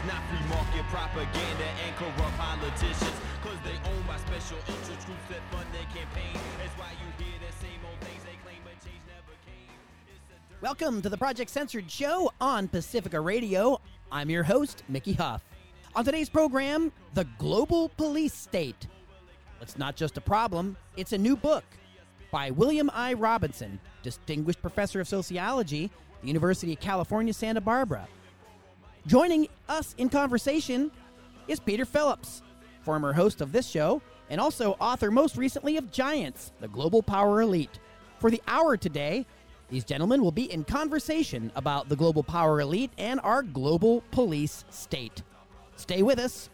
not free market propaganda and corrupt politicians, cause they own by special interest groups that fund their campaign. That's why you hear the same old things they claim, but change never came. Welcome to the Project Censored Show on Pacifica Radio. I'm your host, Mickey Huff. On today's program, the global police state. It's not just a problem, it's a new book by William I. Robinson, Distinguished Professor of Sociology at the University of California, Santa Barbara. Joining us in conversation is Peter Phillips, former host of this show and also author most recently of Giants, the Global Power Elite. For the hour today, these gentlemen will be in conversation about the global power elite and our global police state. Stay with us.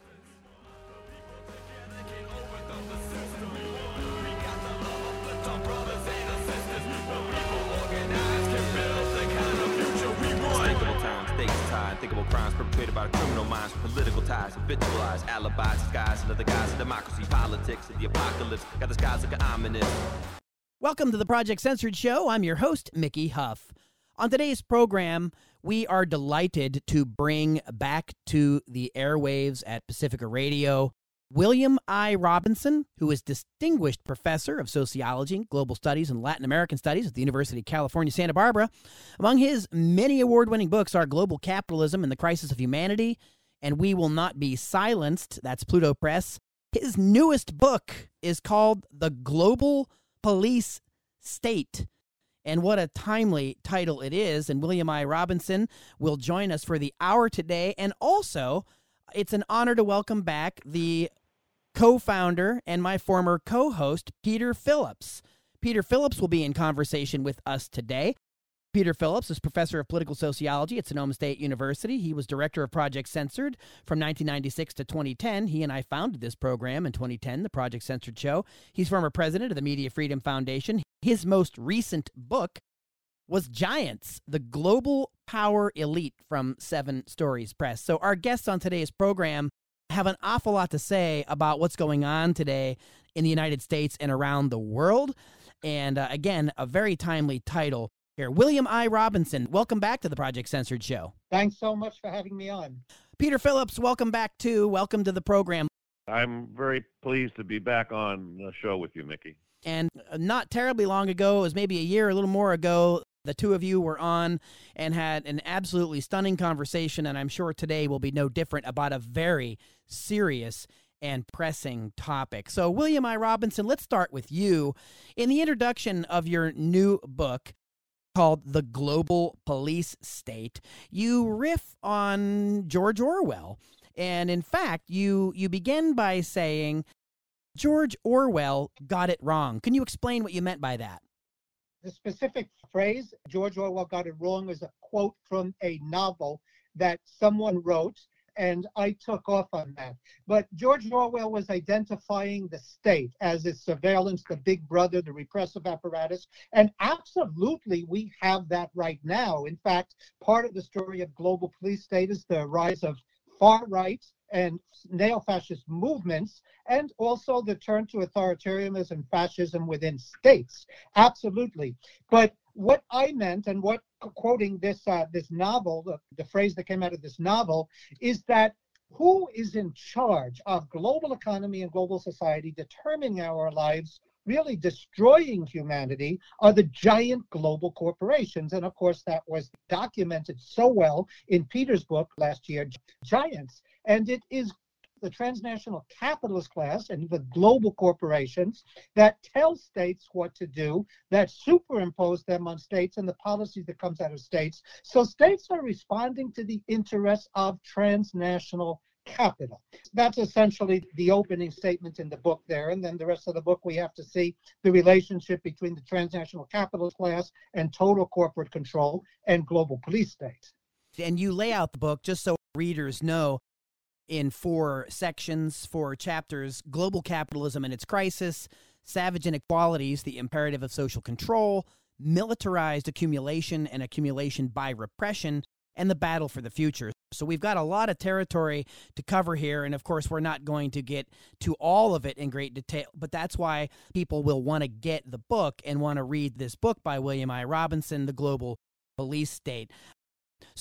Unthinkable crimes perpetrated by criminal minds, political ties, habitualized alibis, disguised under the guise of democracy, politics, and the apocalypse. Got the skies looking ominous. Welcome to the Project Censored Show. I'm your host, Mickey Huff. On today's program, we are delighted to bring back to the airwaves at Pacifica Radio William I. Robinson, who is Distinguished Professor of Sociology, Global Studies, and Latin American Studies at the University of California, Santa Barbara. Among his many award-winning books are Global Capitalism and the Crisis of Humanity, and We Will Not Be Silenced. That's Pluto Press. His newest book is called The Global Police State. And what a timely title it is. And William I. Robinson will join us for the hour today. And also, it's an honor to welcome back the co-founder and my former co-host, Peter Phillips. Peter Phillips will be in conversation with us today. Peter Phillips is professor of political sociology at Sonoma State University. He was director of Project Censored from 1996 to 2010. He and I founded this program in 2010, the Project Censored Show. He's former president of the Media Freedom Foundation. His most recent book was Giants, the Global Power Elite from Seven Stories Press. So our guests on today's program have an awful lot to say about what's going on today in the United States and around the world. And again, a very timely title here. William I. Robinson, welcome back to the Project Censored Show. Thanks so much for having me on. Peter Phillips, welcome back too. Welcome to the program. I'm very pleased to be back on the show with you, Mickey. And not terribly long ago, it was maybe a year, a little more ago, the two of you were on and had an absolutely stunning conversation, and I'm sure today will be no different about a very serious and pressing topic. So, William I. Robinson, let's start with you. In the introduction of your new book called The Global Police State, you riff on George Orwell. And in fact, you begin by saying, George Orwell got it wrong. Can you explain what you meant by that? The specific phrase, George Orwell got it wrong, is a quote from a novel that someone wrote, and I took off on that. But George Orwell was identifying the state as its surveillance, the big brother, the repressive apparatus, and absolutely we have that right now. In fact, part of the story of global police state is the rise of far right and neo-fascist movements, and also the turn to authoritarianism and fascism within states. Absolutely. But what I meant, and what quoting this novel, the phrase that came out of this novel, is that who is in charge of global economy and global society, determining our lives, really destroying humanity, are the giant global corporations. And of course, that was documented so well in Peter's book last year, Giants. And it is the transnational capitalist class and the global corporations that tell states what to do, that superimpose them on states and the policies that comes out of states. So states are responding to the interests of transnational capital. That's essentially the opening statement in the book there. And then the rest of the book, we have to see the relationship between the transnational capitalist class and total corporate control and global police states. And you lay out the book, just so readers know, in 4 sections, 4 chapters: global capitalism and its crisis, savage inequalities, the imperative of social control, militarized accumulation and accumulation by repression, and the battle for the future. So we've got a lot of territory to cover here, and of course we're not going to get to all of it in great detail, but that's why people will want to get the book and want to read this book by William I. Robinson, The Global Police State. So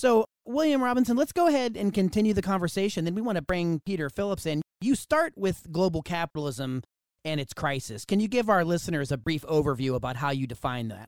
William Robinson, let's go ahead and continue the conversation. Then we want to bring Peter Phillips in. You start with global capitalism and its crisis. Can you give our listeners a brief overview about how you define that?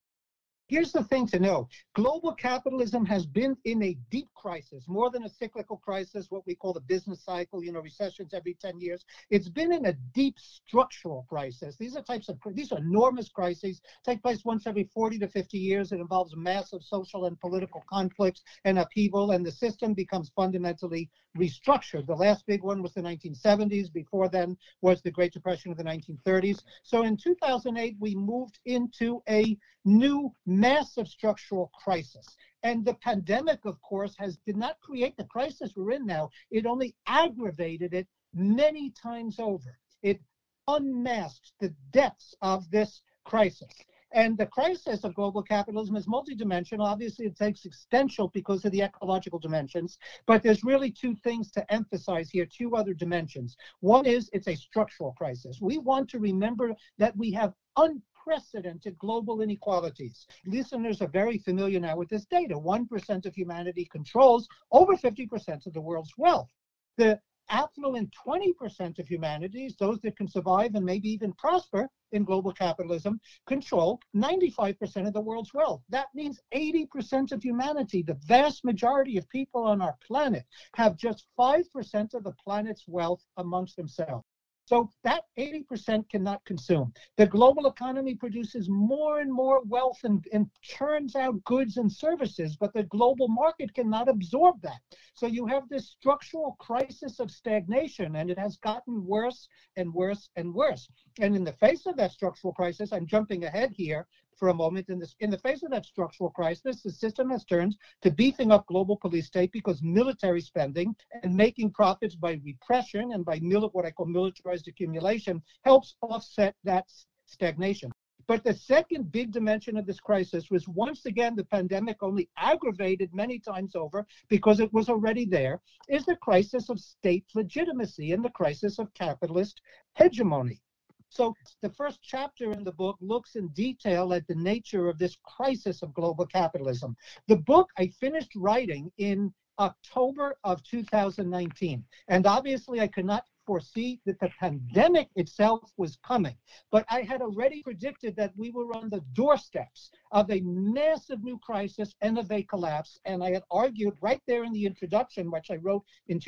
Here's the thing to know. Global capitalism has been in a deep crisis, more than a cyclical crisis, what we call the business cycle, recessions every 10 years. It's been in a deep structural crisis. These are enormous crises, take place once every 40 to 50 years. It involves massive social and political conflicts and upheaval, and the system becomes fundamentally restructured. The last big one was the 1970s. Before then was the Great Depression of the 1930s. So in 2008, we moved into a new massive structural crisis. And the pandemic, of course, did not create the crisis we're in now. It only aggravated it many times over. It unmasked the depths of this crisis. And the crisis of global capitalism is multidimensional. Obviously, it's existential because of the ecological dimensions. But there's really two things to emphasize here, two other dimensions. One is it's a structural crisis. We want to remember that we have unprecedented global inequalities. Listeners are very familiar now with this data. 1% of humanity controls over 50% of the world's wealth. The affluent 20% of humanity, those that can survive and maybe even prosper in global capitalism, control 95% of the world's wealth. That means 80% of humanity, the vast majority of people on our planet, have just 5% of the planet's wealth amongst themselves. So that 80% cannot consume. The global economy produces more and more wealth and churns out goods and services, but the global market cannot absorb that. So you have this structural crisis of stagnation, and it has gotten worse and worse and worse. And in the face of that structural crisis, I'm jumping ahead here for a moment. In the face of that structural crisis, the system has turned to beefing up global police state because military spending and making profits by repression and by what I call militarized accumulation helps offset that stagnation. But the second big dimension of this crisis was, once again, the pandemic only aggravated many times over because it was already there, is the crisis of state legitimacy and the crisis of capitalist hegemony. So the first chapter in the book looks in detail at the nature of this crisis of global capitalism. The book I finished writing in October of 2019. And obviously I could not foresee that the pandemic itself was coming. But I had already predicted that we were on the doorsteps of a massive new crisis and of a collapse. And I had argued right there in the introduction, which I wrote in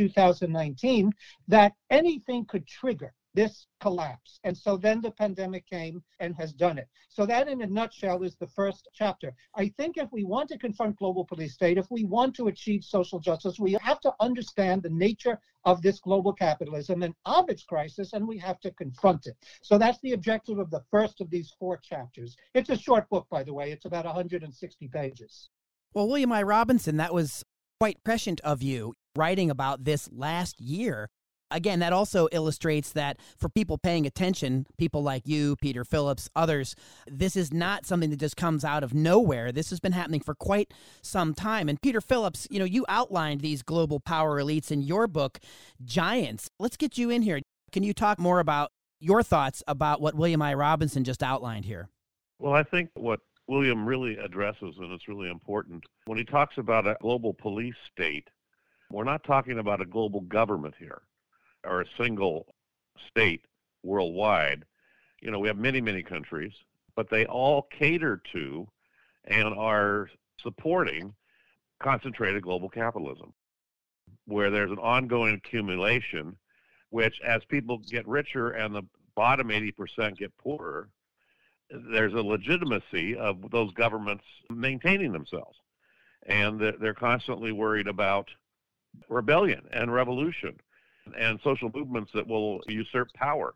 2019, that anything could trigger this collapse. And so then the pandemic came and has done it. So that in a nutshell is the first chapter. I think if we want to confront global police state, if we want to achieve social justice, we have to understand the nature of this global capitalism and of its crisis, and we have to confront it. So that's the objective of the first of these 4 chapters. It's a short book, by the way. It's about 160 pages. Well, William I. Robinson, that was quite prescient of you writing about this last year. Again, that also illustrates that for people paying attention, people like you, Peter Phillips, others, this is not something that just comes out of nowhere. This has been happening for quite some time. And Peter Phillips, you outlined these global power elites in your book, Giants. Let's get you in here. Can you talk more about your thoughts about what William I. Robinson just outlined here? Well, I think what William really addresses, and it's really important, when he talks about a global police state, we're not talking about a global government here, or a single state worldwide. We have many, many countries, but they all cater to and are supporting concentrated global capitalism, where there's an ongoing accumulation, which as people get richer and the bottom 80% get poorer, there's a legitimacy of those governments maintaining themselves. And they're constantly worried about rebellion and revolution and social movements that will usurp power.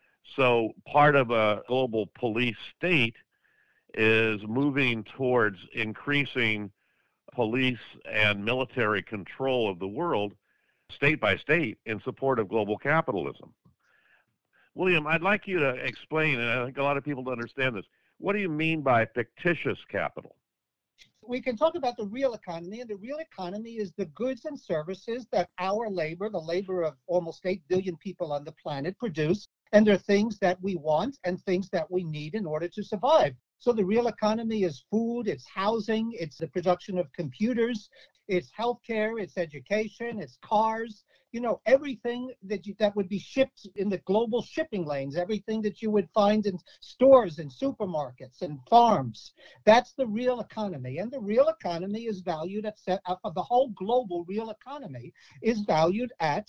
So part of a global police state is moving towards increasing police and military control of the world, state by state, in support of global capitalism. William, I'd like you to explain, and I think a lot of people don't understand this, what do you mean by fictitious capital? We can talk about the real economy, and the real economy is the goods and services that our labor, the labor of almost 8 billion people on the planet, produce, and they're things that we want and things that we need in order to survive. So the real economy is food, it's housing, it's the production of computers, It's healthcare, it's education, it's cars, everything that would be shipped in the global shipping lanes, everything that you would find in stores and supermarkets and farms. That's the real economy. And the real economy is valued at, the whole global real economy is valued at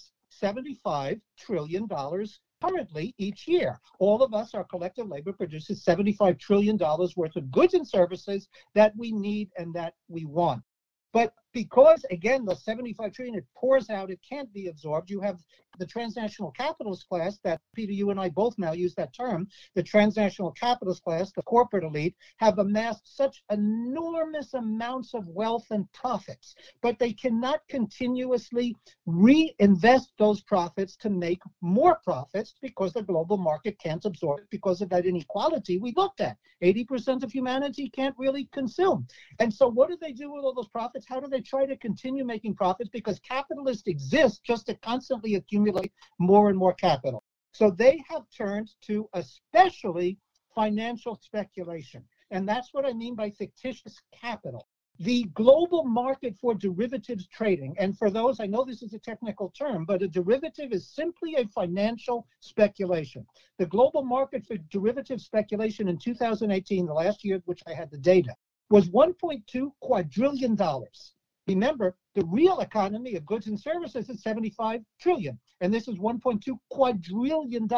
$75 trillion currently each year. All of us, our collective labor produces $75 trillion worth of goods and services that we need and that we want. But because, again, the $75 trillion, it pours out, it can't be absorbed. You have the transnational capitalist class that, Peter, you and I both now use that term, the transnational capitalist class, the corporate elite, have amassed such enormous amounts of wealth and profits, but they cannot continuously reinvest those profits to make more profits because the global market can't absorb it because of that inequality we looked at. 80% of humanity can't really consume. And so what do they do with all those profits? How do they try to continue making profits? Because capitalists exist just to constantly accumulate more and more capital. So they have turned to especially financial speculation. And that's what I mean by fictitious capital. The global market for derivatives trading, and for those, I know this is a technical term, but a derivative is simply a financial speculation. The global market for derivative speculation in 2018, the last year which I had the data, was $1.2 quadrillion. Remember, the real economy of goods and services is $75 trillion, and this is $1.2 quadrillion.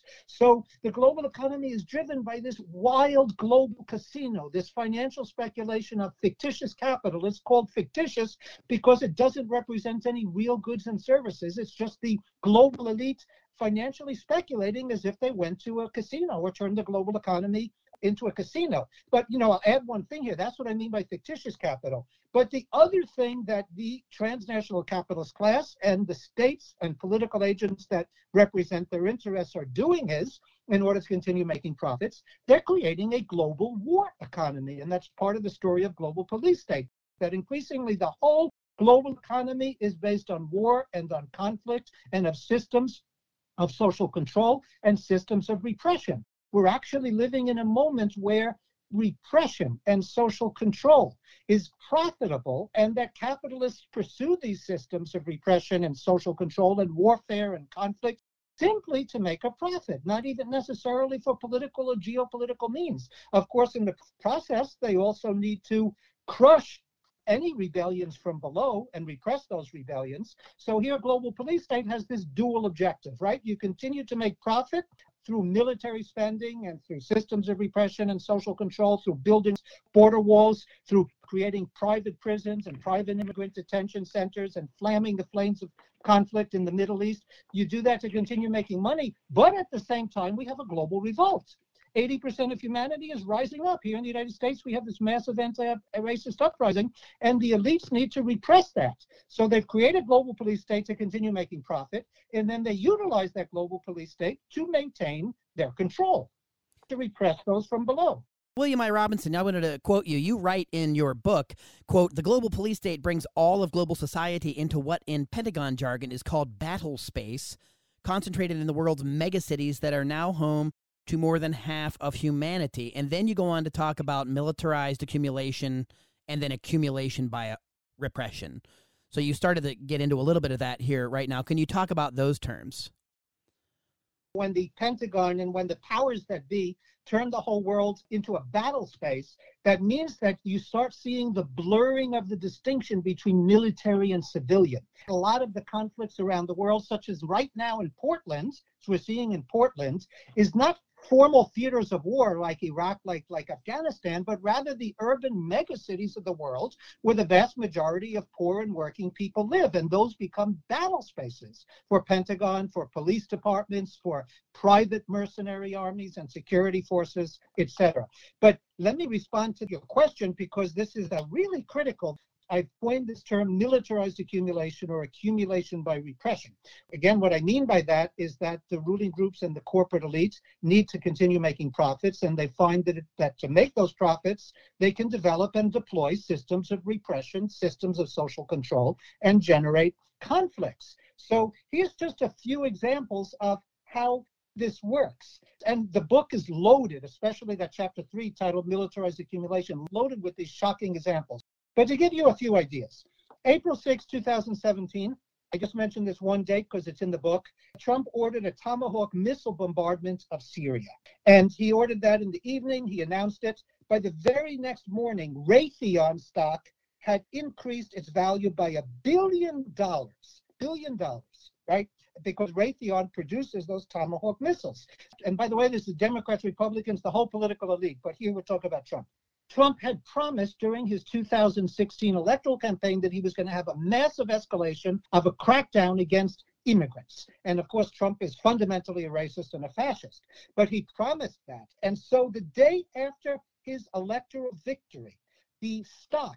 So the global economy is driven by this wild global casino, this financial speculation of fictitious capital. It's called fictitious because it doesn't represent any real goods and services. It's just the global elite financially speculating as if they went to a casino or turned the global economy into a casino. But, I'll add one thing here. That's what I mean by fictitious capital. But the other thing that the transnational capitalist class and the states and political agents that represent their interests are doing is, in order to continue making profits, they're creating a global war economy. And that's part of the story of global police state, that increasingly the whole global economy is based on war and on conflict and of systems of social control and systems of repression. We're actually living in a moment where repression and social control is profitable, and that capitalists pursue these systems of repression and social control and warfare and conflict simply to make a profit, not even necessarily for political or geopolitical means. Of course, in the process, they also need to crush any rebellions from below and repress those rebellions. So here, global police state has this dual objective, right? You continue to make profit through military spending and through systems of repression and social control, through building border walls, through creating private prisons and private immigrant detention centers and flamming the flames of conflict in the Middle East. You do that to continue making money, but at the same time, we have a global revolt. 80% of humanity is rising up. Here in the United States, we have this massive anti-racist uprising, and the elites need to repress that. So they've created global police state to continue making profit, and then they utilize that global police state to maintain their control, to repress those from below. William I. Robinson, I wanted to quote you. You write in your book, quote, "The global police state brings all of global society into what in Pentagon jargon is called battle space, concentrated in the world's megacities that are now home to more than half of humanity." And then you go on to talk about militarized accumulation and then accumulation by repression. So you started to get into a little bit of that here right now. Can you talk about those terms? When the Pentagon and when the powers that be turn the whole world into a battle space, that means that you start seeing the blurring of the distinction between military and civilian. A lot of the conflicts around the world, such as right now in Portland, as we're seeing in Portland, is not formal theaters of war like Iraq, like Afghanistan, but rather the urban megacities of the world where the vast majority of poor and working people live. And those become battle spaces for Pentagon, for police departments, for private mercenary armies and security forces, etc. But let me respond to your question, because this is a really critical. I've coined this term militarized accumulation or accumulation by repression. Again, what I mean by that is that the ruling groups and the corporate elites need to continue making profits, and they find that to make those profits, they can develop and deploy systems of repression, systems of social control, and generate conflicts. So here's just a few examples of how this works. And the book is loaded, especially that chapter 3 titled Militarized Accumulation, loaded with these shocking examples. But to give you a few ideas, April 6, 2017. I just mentioned this one date because it's in the book. Trump ordered a Tomahawk missile bombardment of Syria. And he ordered that in the evening. He announced it. By the very next morning, Raytheon stock had increased its value by $1 billion. Right? Because Raytheon produces those Tomahawk missiles. And by the way, this is Democrats, Republicans, the whole political elite. But here we're talking about Trump. Trump had promised during his 2016 electoral campaign that he was going to have a massive escalation of a crackdown against immigrants. And of course, Trump is fundamentally a racist and a fascist. But he promised that. And so the day after his electoral victory, the stock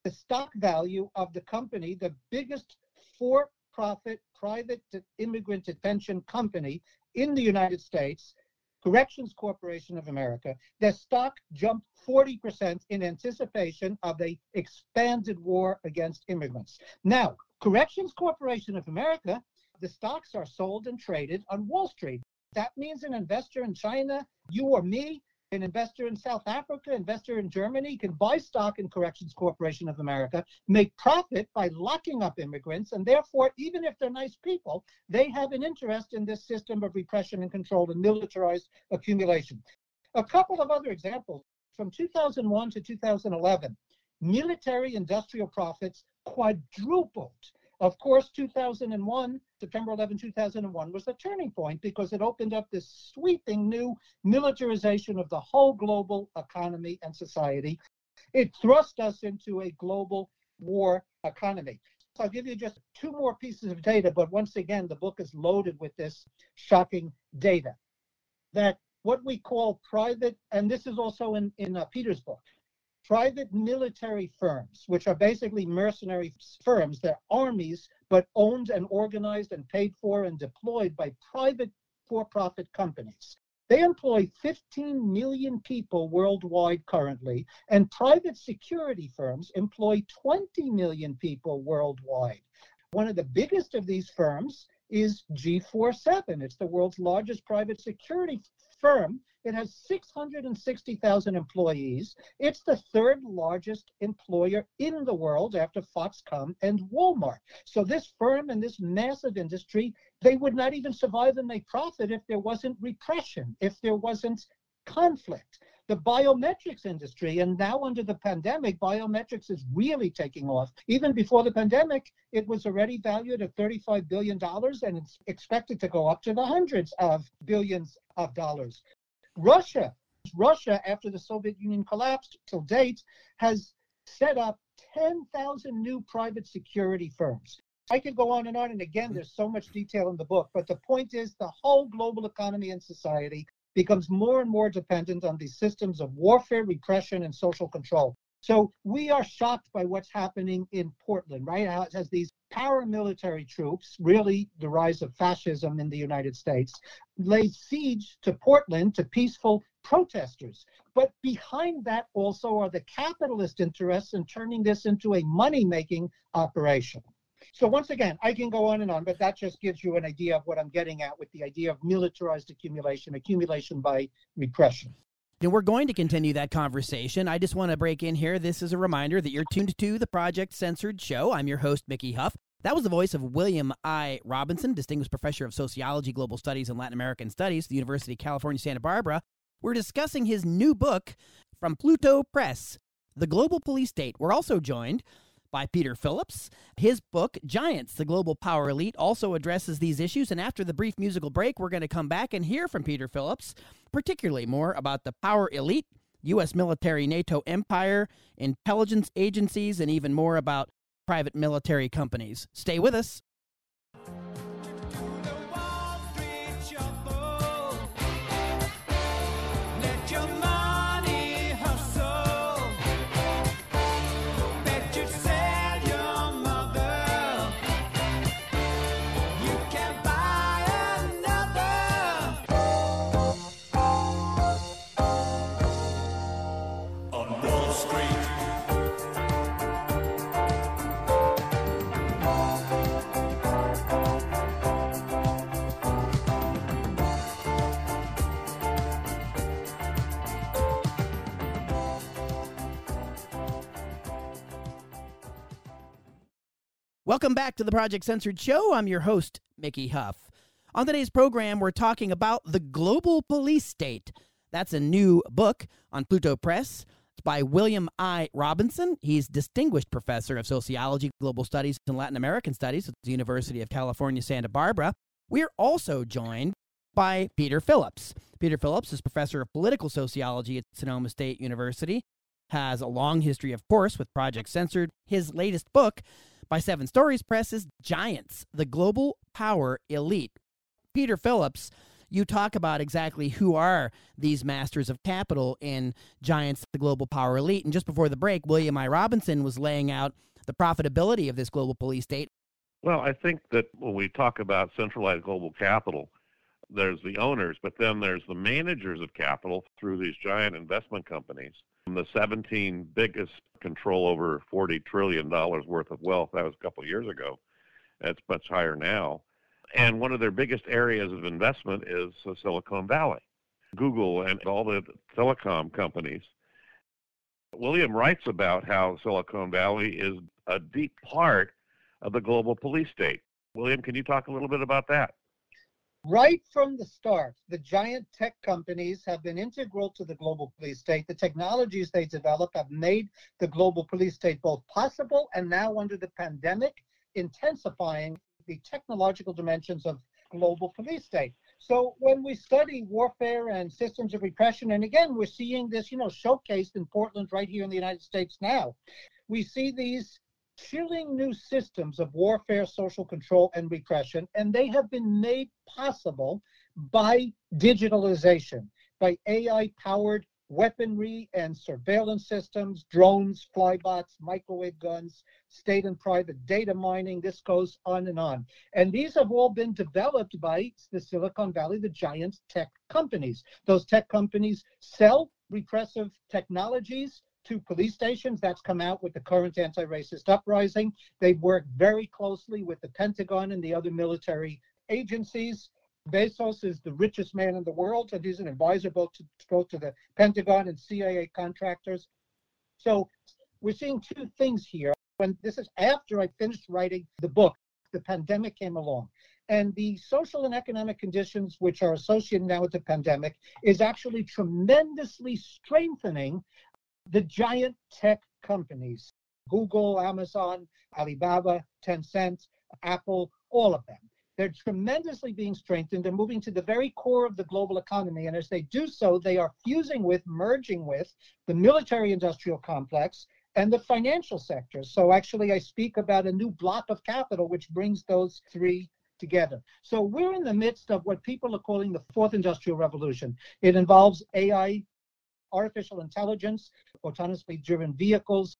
value of the company, the biggest for-profit private immigrant detention company in the United States, Corrections Corporation of America, their stock jumped 40% in anticipation of an expanded war against immigrants. Now, Corrections Corporation of America, the stocks are sold and traded on Wall Street. That means an investor in China, you or me, an investor in South Africa, investor in Germany can buy stock in Corrections Corporation of America, make profit by locking up immigrants, and therefore, even if they're nice people, they have an interest in this system of repression and control and militarized accumulation. A couple of other examples. From 2001 to 2011, military industrial profits quadrupled. Of course, 2001, September 11, 2001, was the turning point because it opened up this sweeping new militarization of the whole global economy and society. It thrust us into a global war economy. So I'll give you just two more pieces of data, but once again, the book is loaded with this shocking data. That what we call private, and this is also in Peter's book, private military firms, which are basically mercenary firms, they're armies, but owned and organized and paid for and deployed by private for-profit companies. They employ 15 million people worldwide currently, and private security firms employ 20 million people worldwide. One of the biggest of these firms is G47. It's the world's largest private security firm. It has 660,000 employees. It's the third largest employer in the world after Foxconn and Walmart. So this firm and this massive industry, they would not even survive and make profit if there wasn't repression, if there wasn't conflict. The biometrics industry, and now under the pandemic, biometrics is really taking off. Even before the pandemic, it was already valued at $35 billion, and it's expected to go up to the hundreds of billions of dollars. Russia, after the Soviet Union collapsed till date, has set up 10,000 new private security firms. I could go on, and again, there's so much detail in the book, but the point is the whole global economy and society becomes more and more dependent on these systems of warfare, repression, and social control. So we are shocked by what's happening in Portland, right? As these paramilitary troops, really the rise of fascism in the United States, laid siege to Portland to peaceful protesters. But behind that also are the capitalist interests in turning this into a money-making operation. So once again, I can go on, but that just gives you an idea of what I'm getting at with the idea of militarized accumulation by repression. And we're going to continue that conversation. I just want to break in here. This is a reminder that you're tuned to the Project Censored Show. I'm your host, Mickey Huff. That was the voice of William I. Robinson, Distinguished Professor of Sociology, Global Studies, and Latin American Studies at the University of California, Santa Barbara. We're discussing his new book from Pluto Press, The Global Police State. We're also joined by Peter Phillips. His book, Giants, The Global Power Elite, also addresses these issues. And after the brief musical break, we're going to come back and hear from Peter Phillips, particularly more about the power elite, U.S. military, NATO empire, intelligence agencies, and even more about private military companies. Stay with us. Welcome back to the Project Censored Show. I'm your host, Mickey Huff. On today's program, we're talking about The Global Police State. That's a new book on Pluto Press. It's by William I. Robinson. He's Distinguished Professor of Sociology, Global Studies, and Latin American Studies at the University of California, Santa Barbara. We're also joined by Peter Phillips. Peter Phillips is Professor of Political Sociology at Sonoma State University, has a long history, of course, with Project Censored. His latest book by Seven Stories Press is Giants, the Global Power Elite. Peter Phillips, you talk about exactly who are these masters of capital in Giants, the Global Power Elite. And just before the break, William I. Robinson was laying out the profitability of this global police state. Well, I think that when we talk about centralized global capital, there's the owners, but then there's the managers of capital through these giant investment companies. The 17 biggest control over $40 trillion worth of wealth. That was a couple of years ago. It's much higher now. And one of their biggest areas of investment is Silicon Valley, Google and all the telecom companies. William writes about how Silicon Valley is a deep part of the global police state. William, can you talk a little bit about that? Right from the start, the giant tech companies have been integral to the global police state. The technologies they develop have made the global police state both possible and now under the pandemic, intensifying the technological dimensions of global police state. So when we study warfare and systems of repression, and again, we're seeing this, showcased in Portland right here in the United States now, we see these chilling new systems of warfare, social control, and repression, and they have been made possible by digitalization, by AI-powered weaponry and surveillance systems, drones, flybots, microwave guns, state and private data mining. This goes on and on. And these have all been developed by the Silicon Valley, the giant tech companies. Those tech companies sell repressive technologies to police stations. That's come out with the current anti-racist uprising. They work very closely with the Pentagon and the other military agencies. Bezos is the richest man in the world, and he's an advisor both to the Pentagon and CIA contractors. So we're seeing two things here. When this is after I finished writing the book, the pandemic came along. And the social and economic conditions which are associated now with the pandemic is actually tremendously strengthening the giant tech companies, Google, Amazon, Alibaba, Tencent, Apple, all of them. They're tremendously being strengthened. They're moving to the very core of the global economy. And as they do so, they are merging with the military-industrial complex and the financial sector. So actually, I speak about a new block of capital, which brings those three together. So we're in the midst of what people are calling the fourth industrial revolution. It involves AI, artificial intelligence, autonomously driven vehicles,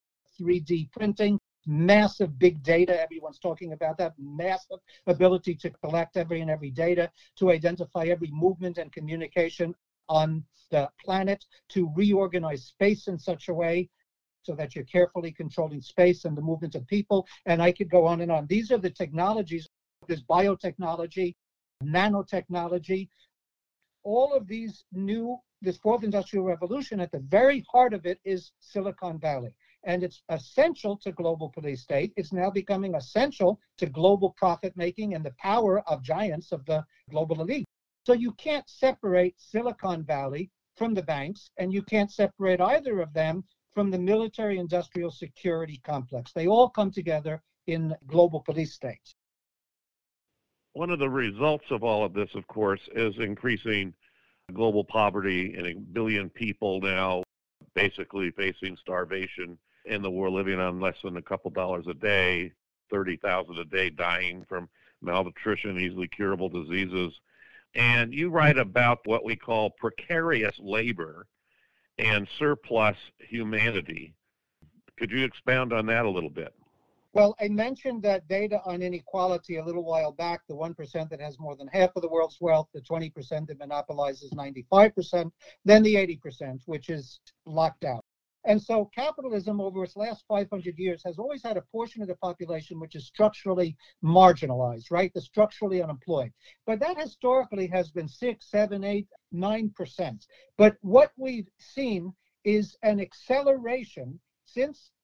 3D printing, massive big data. Everyone's talking about that massive ability to collect every data, to identify every movement and communication on the planet, to reorganize space in such a way so that you're carefully controlling space and the movement of people. And I could go on and on. These are the technologies. There's biotechnology, nanotechnology, all of these this fourth industrial revolution, at the very heart of it is Silicon Valley. And it's essential to global police state. It's now becoming essential to global profit making and the power of giants of the global elite. So you can't separate Silicon Valley from the banks, and you can't separate either of them from the military industrial security complex. They all come together in global police states. One of the results of all of this, of course, is increasing global poverty, and 1 billion people now basically facing starvation in the world, living on less than a couple dollars a day, 30,000 a day dying from malnutrition, easily curable diseases. And you write about what we call precarious labor and surplus humanity. Could you expound on that a little bit? Well, I mentioned that data on inequality a little while back, the 1% that has more than half of the world's wealth, the 20% that monopolizes 95%, then the 80%, which is locked out. And so capitalism over its last 500 years has always had a portion of the population which is structurally marginalized, right? The structurally unemployed. But that historically has been 6, 7, 8, 9%. But what we've seen is an acceleration since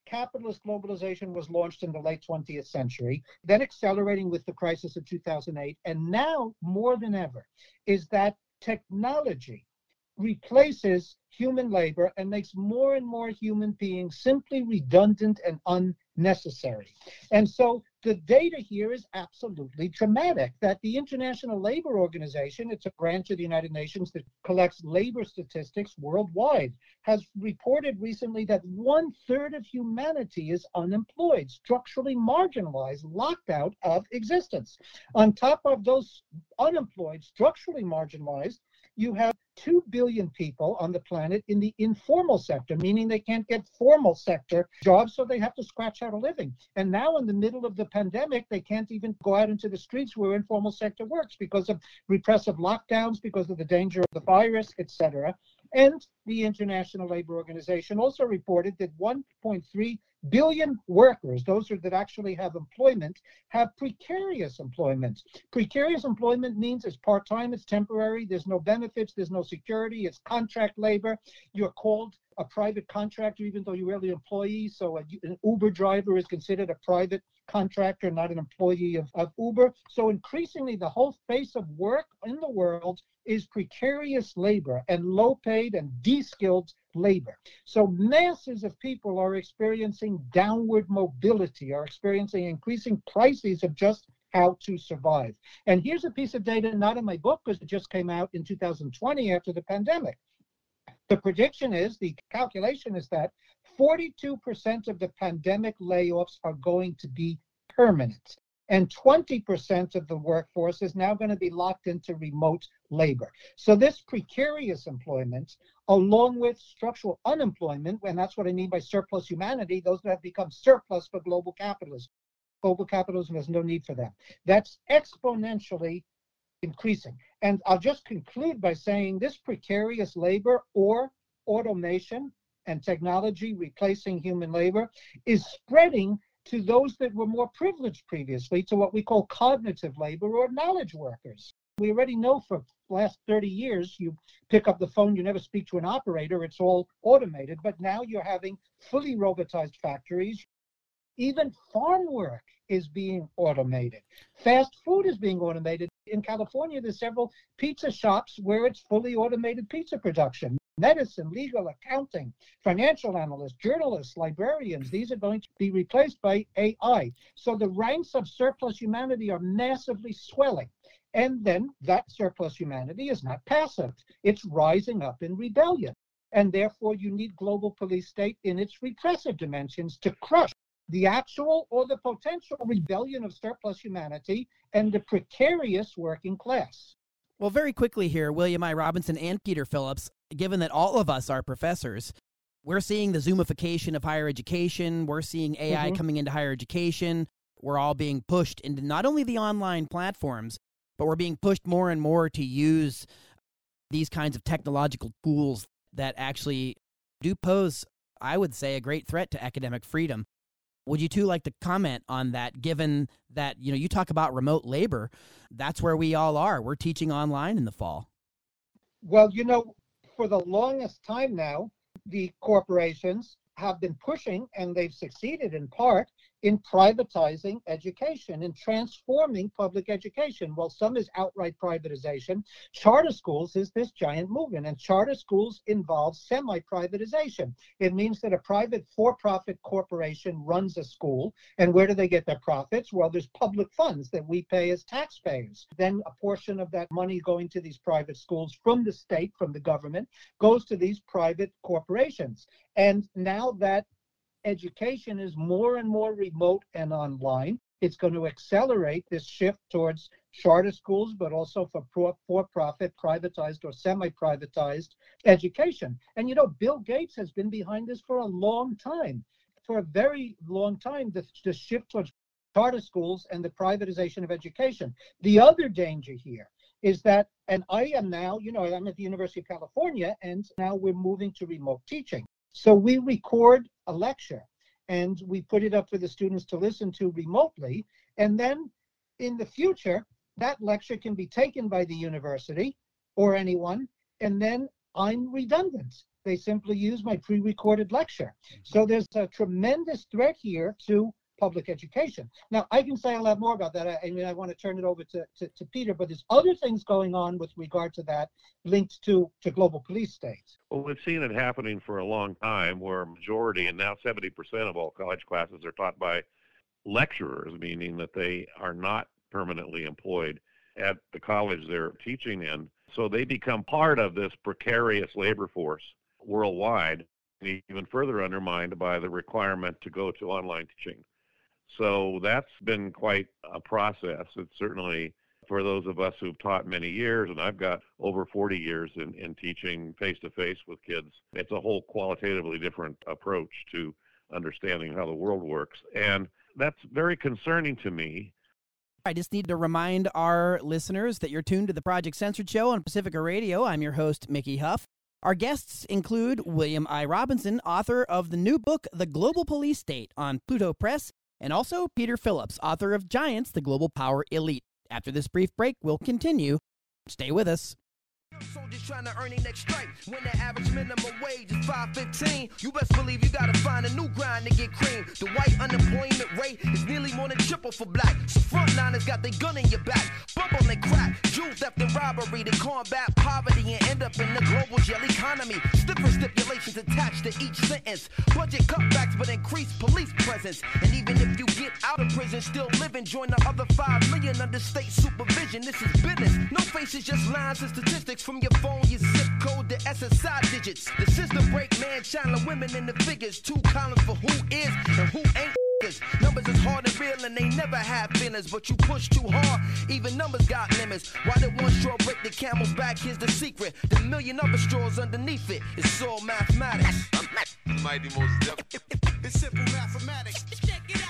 capitalist globalization was launched in the late 20th century, then accelerating with the crisis of 2008, and now more than ever, is that technology replaces human labor and makes more and more human beings simply redundant and unnecessary. And so the data here is absolutely dramatic, that the International Labor Organization, it's a branch of the United Nations that collects labor statistics worldwide, has reported recently that 1/3 of humanity is unemployed, structurally marginalized, locked out of existence. On top of those unemployed, structurally marginalized, you have 2 billion people on the planet in the informal sector, meaning they can't get formal sector jobs, so they have to scratch out a living. And now in the middle of the pandemic, they can't even go out into the streets where informal sector works because of repressive lockdowns, because of the danger of the virus, etc. And the International Labor Organization also reported that 1.3 billion workers, those that actually have employment, have precarious employment. Precarious employment means it's part-time, it's temporary, there's no benefits, there's no security, it's contract labor. You're called a private contractor even though you're really an employee. So an Uber driver is considered a private contractor, not an employee of Uber. So increasingly, the whole face of work in the world is precarious labor and low-paid and de-skilled labor. So masses of people are experiencing downward mobility, are experiencing increasing crises of just how to survive. And here's a piece of data not in my book because it just came out in 2020 after the pandemic. The prediction is, the calculation is that 42% of the pandemic layoffs are going to be permanent. And 20% of the workforce is now going to be locked into remote labor. So this precarious employment, along with structural unemployment, and that's what I mean by surplus humanity, those that have become surplus for global capitalism. Global capitalism has no need for them. That's exponentially increasing. And I'll just conclude by saying this precarious labor, or automation and technology replacing human labor, is spreading to those that were more privileged previously, to what we call cognitive labor or knowledge workers. We already know for the last 30 years, you pick up the phone, you never speak to an operator, it's all automated, but now you're having fully robotized factories. Even farm work is being automated. Fast food is being automated. In California, there's several pizza shops where it's fully automated pizza production. Medicine, legal, accounting, financial analysts, journalists, librarians, these are going to be replaced by AI. So the ranks of surplus humanity are massively swelling. And then that surplus humanity is not passive. It's rising up in rebellion. And therefore, you need global police state in its repressive dimensions to crush the actual or the potential rebellion of surplus humanity and the precarious working class. Well, very quickly here, William I. Robinson and Peter Phillips, given that all of us are professors, we're seeing the Zoomification of higher education. We're seeing AI coming into higher education. We're all being pushed into not only the online platforms, but we're being pushed more and more to use these kinds of technological tools that actually do pose, I would say, a great threat to academic freedom. Would you two like to comment on that, given that, you talk about remote labor, that's where we all are. We're teaching online in the fall. Well, for the longest time now, the corporations have been pushing, and they've succeeded in part, in privatizing education and transforming public education. Well, some is outright privatization. Charter schools is this giant movement, and charter schools involve semi-privatization. It means that a private for-profit corporation runs a school, and where do they get their profits? Well, there's public funds that we pay as taxpayers. Then a portion of that money going to these private schools from the state, from the government, goes to these private corporations. And now that education is more and more remote and online, it's going to accelerate this shift towards charter schools, but also for-profit, privatized or semi-privatized education. And Bill Gates has been behind this for a long time. For a very long time, the shift towards charter schools and the privatization of education. The other danger here is that, and I am now, I'm at the University of California, and now we're moving to remote teaching. So we record a lecture and we put it up for the students to listen to remotely. And then in the future, that lecture can be taken by the university or anyone, and then I'm redundant. They simply use my pre-recorded lecture. So there's a tremendous threat here to public education. Now, I can say a lot more about that. I want to turn it over to Peter, but there's other things going on with regard to that linked to global police states. Well, we've seen it happening for a long time where a majority, and now 70% of all college classes are taught by lecturers, meaning that they are not permanently employed at the college they're teaching in. So they become part of this precarious labor force worldwide, even further undermined by the requirement to go to online teaching. So that's been quite a process. It's certainly, for those of us who've taught many years, and I've got over 40 years in teaching face-to-face with kids, it's a whole qualitatively different approach to understanding how the world works. And that's very concerning to me. I just need to remind our listeners that you're tuned to the Project Censored Show on Pacifica Radio. I'm your host, Mickey Huff. Our guests include William I. Robinson, author of the new book, The Global Police State, on Pluto Press, and also Peter Phillips, author of Giants, the Global Power Elite. After this brief break, we'll continue. Stay with us. Soldiers trying to earn their next strike. When the average minimum wage is $5.15, you best believe you gotta find a new grind to get cream. The white unemployment rate is nearly more than triple for black. So frontliners got their gun in your back, bumble and crack, jewel theft and robbery to combat poverty and end up in the global jail economy. Stiffer stipulations attached to each sentence. Budget cutbacks but increased police presence. And even if you get out of prison, still living, join the other 5 million under state supervision. This is business. No faces, just lines and statistics. From your phone, your zip code, the SSI digits. The system break man, channeling women in the figures. 2 columns for who is and who ain't. Numbers is hard and real and they never have feelings, but you push too hard, even numbers got limits. Why did one straw break the camel's back? Here's the secret. The million other straws underneath it. It's all mathematics. Mighty most definitely. It's simple mathematics. Check it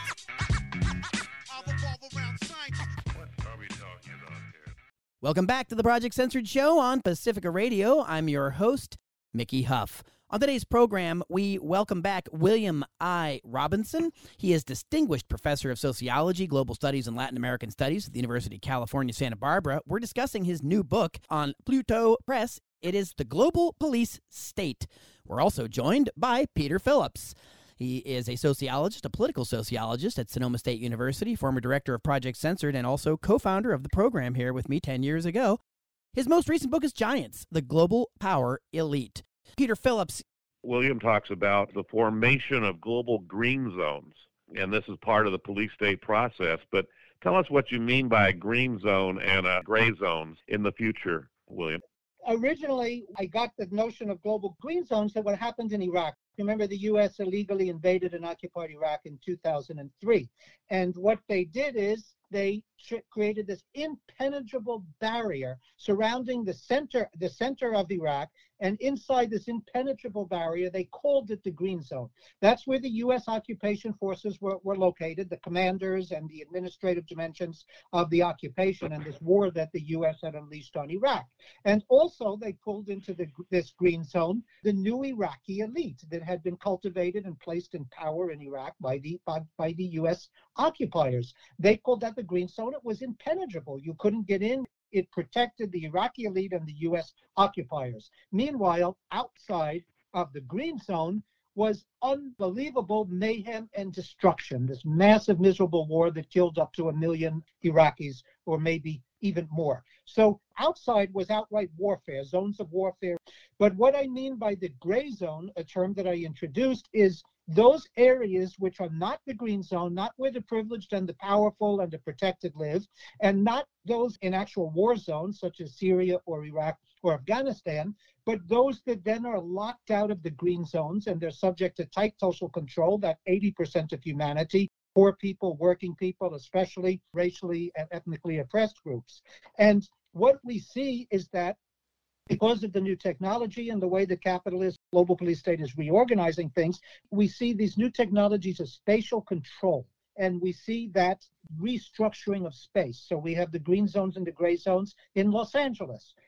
out. I'll revolve around science. What are we talking about here? Welcome back to the Project Censored Show on Pacifica Radio. I'm your host, Mickey Huff. On today's program, we welcome back William I. Robinson. He is Distinguished Professor of Sociology, Global Studies, and Latin American Studies at the University of California, Santa Barbara. We're discussing his new book on Pluto Press. It is The Global Police State. We're also joined by Peter Phillips. He is a sociologist, a political sociologist at Sonoma State University, former director of Project Censored, and also co-founder of the program here with me 10 years ago. His most recent book is Giants, the Global Power Elite. Peter Phillips. William talks about the formation of global green zones, and this is part of the police state process. But tell us what you mean by a green zone and a gray zones in the future, William. Originally, I got the notion of global green zones that what happened in Iraq. Remember, the U.S. illegally invaded and occupied Iraq in 2003. And what they did is they created this impenetrable barrier surrounding the center of Iraq. And inside this impenetrable barrier, they called it the Green Zone. That's where the U.S. occupation forces were located, the commanders and the administrative dimensions of the occupation and this war that the U.S. had unleashed on Iraq. And also, they pulled into this Green Zone the new Iraqi elite that had been cultivated and placed in power in Iraq by the U.S. occupiers. They called that the Green Zone. It was impenetrable. You couldn't get in. It protected the Iraqi elite and the U.S. occupiers. Meanwhile, outside of the Green Zone was unbelievable mayhem and destruction, this massive, miserable war that killed up to 1 million Iraqis, or maybe even more. So outside was outright warfare, zones of warfare. But what I mean by the gray zone, a term that I introduced, is those areas which are not the green zone, not where the privileged and the powerful and the protected live, and not those in actual war zones such as Syria or Iraq or Afghanistan, but those that then are locked out of the green zones and they're subject to tight social control, that 80% of humanity, poor people, working people, especially racially and ethnically oppressed groups. And what we see is that because of the new technology and the way the capitalist global police state is reorganizing things, we see these new technologies of spatial control. And we see that restructuring of space. So we have the green zones and the gray zones in Los Angeles,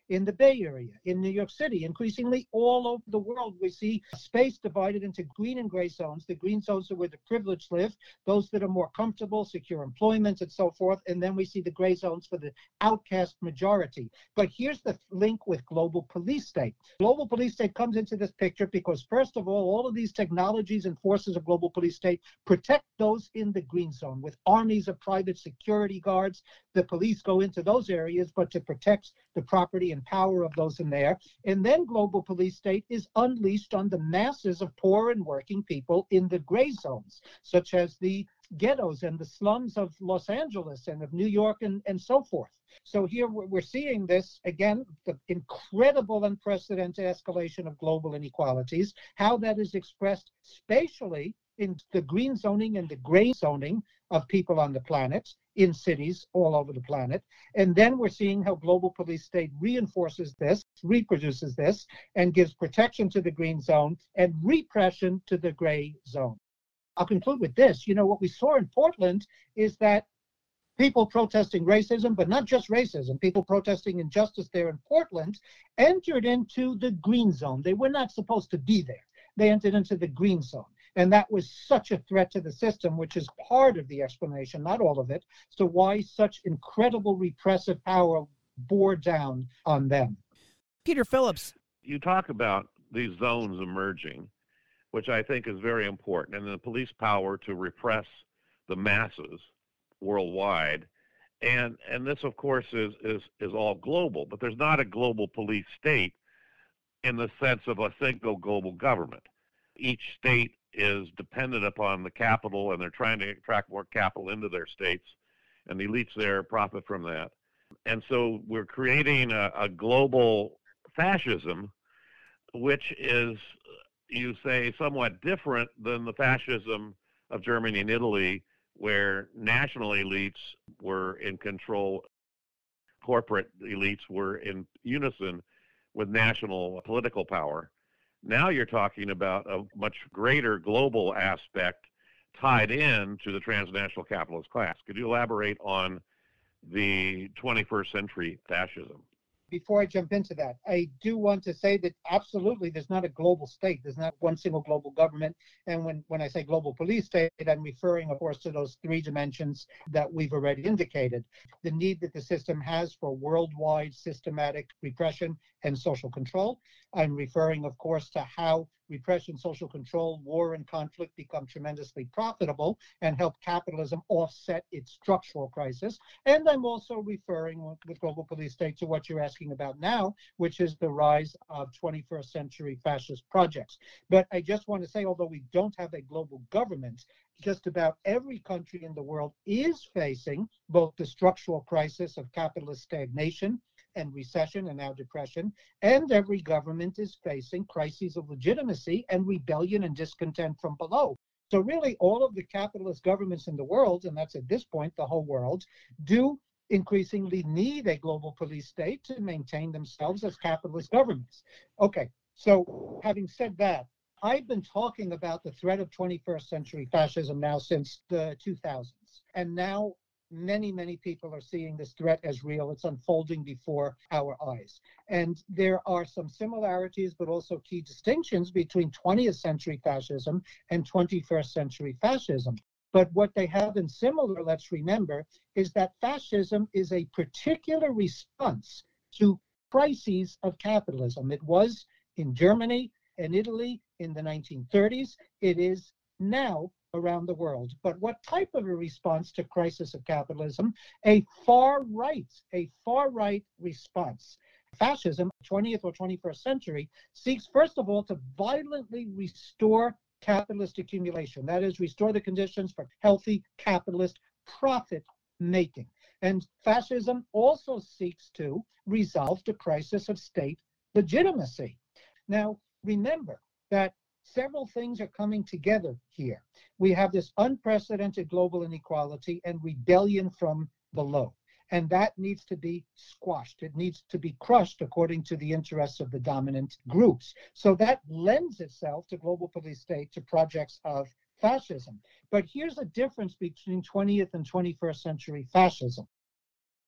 in the Bay Area, in New York City. Increasingly all over the world, we see space divided into green and gray zones. The green zones are where the privileged live, those that are more comfortable, secure employment, and so forth. And then we see the gray zones for the outcast majority. But here's the link with global police state. Global police state comes into this picture because, first of all of these technologies and forces of global police state protect those in the green zone with armies of private security guards. The police go into those areas, but to protect the property and power of those in there. And then global police state is unleashed on the masses of poor and working people in the gray zones, such as the ghettos and the slums of Los Angeles and of New York and so forth. So here we're seeing this, again, the incredible, unprecedented escalation of global inequalities, how that is expressed spatially in the green zoning and the gray zoning of people on the planet, in cities all over the planet. And then we're seeing how global police state reinforces this, reproduces this, and gives protection to the green zone and repression to the gray zone. I'll conclude with this. What we saw in Portland is that people protesting racism, but not just racism, people protesting injustice there in Portland, entered into the green zone. They were not supposed to be there. They entered into the green zone. And that was such a threat to the system, which is part of the explanation, not all of it. So why such incredible repressive power bore down on them? Peter Phillips. You talk about these zones emerging, which I think is very important, and the police power to repress the masses worldwide. And this, of course, is all global, but there's not a global police state in the sense of a single global government. Each state is dependent upon the capital, and they're trying to attract more capital into their states, and the elites there profit from that. And so we're creating a global fascism, which is, you say, somewhat different than the fascism of Germany and Italy, where national elites were in control, corporate elites were in unison with national political power. Now you're talking about a much greater global aspect tied in to the transnational capitalist class. Could you elaborate on the 21st century fascism? Before I jump into that, I do want to say that absolutely there's not a global state. There's not one single global government. And when I say global police state, I'm referring, of course, to those three dimensions that we've already indicated. The need that the system has for worldwide systematic repression and social control. I'm referring, of course, to how repression, social control, war, and conflict become tremendously profitable and help capitalism offset its structural crisis. And I'm also referring with global police state to what you're asking about now, which is the rise of 21st century fascist projects. But I just want to say, although we don't have a global government, just about every country in the world is facing both the structural crisis of capitalist stagnation and recession and now depression, and every government is facing crises of legitimacy and rebellion and discontent from below. So really all of the capitalist governments in the world, and that's at this point the whole world, do increasingly need a global police state to maintain themselves as capitalist governments. Okay, so having said that, I've been talking about the threat of 21st century fascism now since the 2000s. And now many, many people are seeing this threat as real. It's unfolding before our eyes. And there are some similarities, but also key distinctions between 20th century fascism and 21st century fascism. But what they have in similar, let's remember, is that fascism is a particular response to crises of capitalism. It was in Germany and Italy in the 1930s. It is now around the world. But what type of a response to crisis of capitalism? A far right response. Fascism, 20th or 21st century, seeks first of all to violently restore capitalist accumulation. That is, restore the conditions for healthy capitalist profit making. And fascism also seeks to resolve the crisis of state legitimacy. Now, remember that several things are coming together here. We have this unprecedented global inequality and rebellion from below. And that needs to be squashed. It needs to be crushed according to the interests of the dominant groups. So that lends itself to global police state, to projects of fascism. But here's a difference between 20th and 21st century fascism.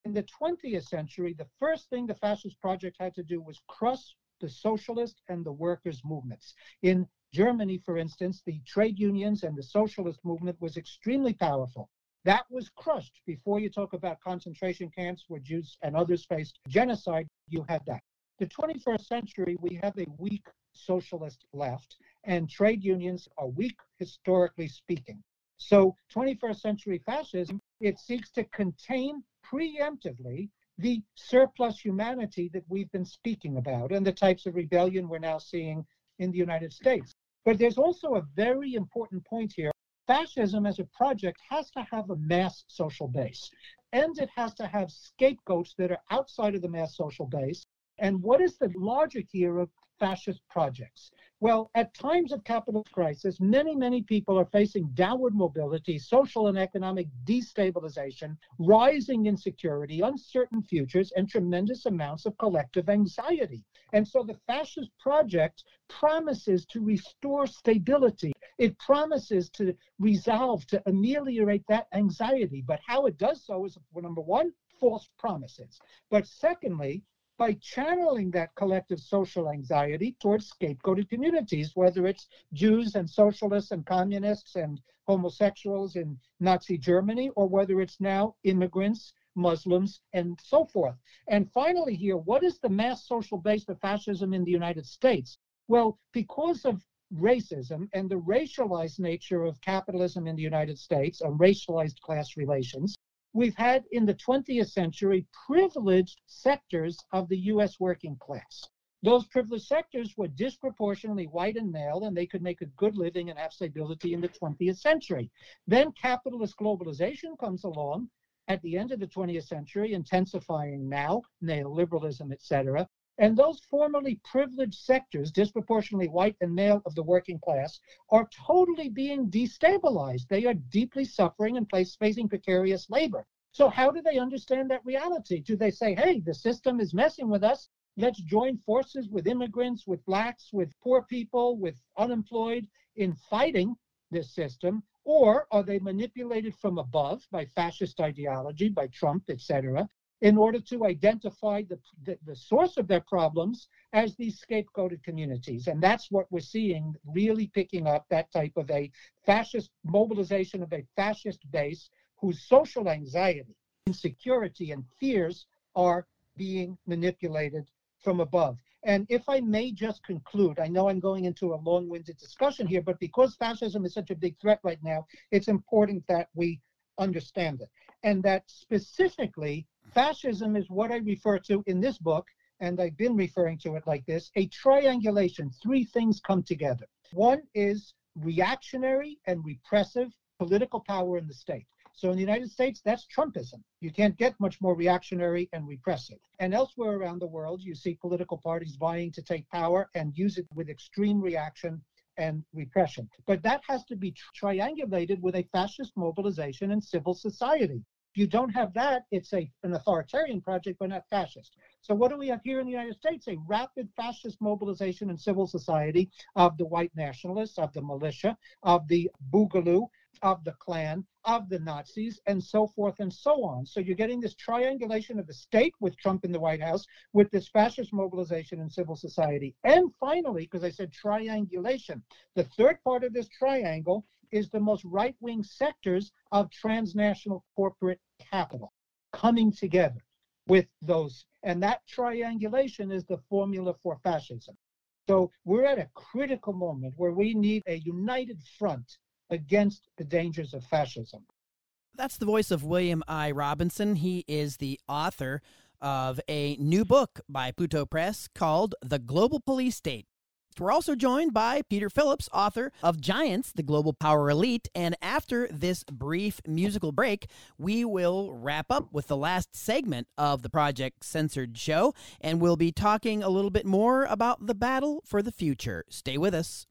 In the 20th century, the first thing the fascist project had to do was crush the socialist and the workers' movements. In Germany, for instance, the trade unions and the socialist movement was extremely powerful. That was crushed. Before you talk about concentration camps where Jews and others faced genocide, you had that. The 21st century, we have a weak socialist left, and trade unions are weak, historically speaking. So 21st century fascism, it seeks to contain preemptively the surplus humanity that we've been speaking about and the types of rebellion we're now seeing in the United States. But there's also a very important point here. Fascism as a project has to have a mass social base, and it has to have scapegoats that are outside of the mass social base. And what is the logic here of fascist projects? Well, at times of capitalist crisis, many people are facing downward mobility, social and economic destabilization, rising insecurity, uncertain futures, and tremendous amounts of collective anxiety. And so the fascist project promises to restore stability. It promises to resolve, to ameliorate that anxiety. But how it does so is, well, number one, false promises. But secondly, by channeling that collective social anxiety towards scapegoated communities, whether it's Jews and socialists and communists and homosexuals in Nazi Germany, or whether it's now immigrants, Muslims, and so forth. And finally here, what is the mass social base of fascism in the United States? Well, because of racism and the racialized nature of capitalism in the United States, racialized class relations, we've had in the 20th century privileged sectors of the U.S. working class. Those privileged sectors were disproportionately white and male, and they could make a good living and have stability in the 20th century. Then capitalist globalization comes along at the end of the 20th century, intensifying now, neoliberalism, etc. And those formerly privileged sectors, disproportionately white and male of the working class, are totally being destabilized. They are deeply suffering and facing precarious labor. So how do they understand that reality? Do they say, hey, the system is messing with us. Let's join forces with immigrants, with blacks, with poor people, with unemployed in fighting this system? Or are they manipulated from above by fascist ideology, by Trump, etc., in order to identify the source of their problems as these scapegoated communities? And that's what we're seeing really picking up, that type of a fascist mobilization of a fascist base whose social anxiety, insecurity, and fears are being manipulated from above. And if I may just conclude, I know I'm going into a long-winded discussion here, but because fascism is such a big threat right now, it's important that we understand it. And that specifically, fascism is what I refer to in this book, and I've been referring to it like this, a triangulation. Three things come together. One is reactionary and repressive political power in the state. So in the United States, that's Trumpism. You can't get much more reactionary and repressive. And elsewhere around the world, you see political parties vying to take power and use it with extreme reaction and repression. But that has to be triangulated with a fascist mobilization in civil society. If you don't have that, it's an authoritarian project, but not fascist. So what do we have here in the United States? A rapid fascist mobilization in civil society of the white nationalists, of the militia, of the Boogaloo, of the Klan, of the Nazis, and so forth and so on. So you're getting this triangulation of the state with Trump in the White House, with this fascist mobilization in civil society. And finally, because I said triangulation, the third part of this triangle is the most right-wing sectors of transnational corporate capital coming together with those. And that triangulation is the formula for fascism. So we're at a critical moment where we need a united front against the dangers of fascism. That's the voice of William I. Robinson. He is the author of a new book by Pluto Press called The Global Police State. We're also joined by Peter Phillips, author of Giants, the Global Power Elite. And after this brief musical break, we will wrap up with the last segment of the Project Censored show, and we'll be talking a little bit more about the battle for the future. Stay with us.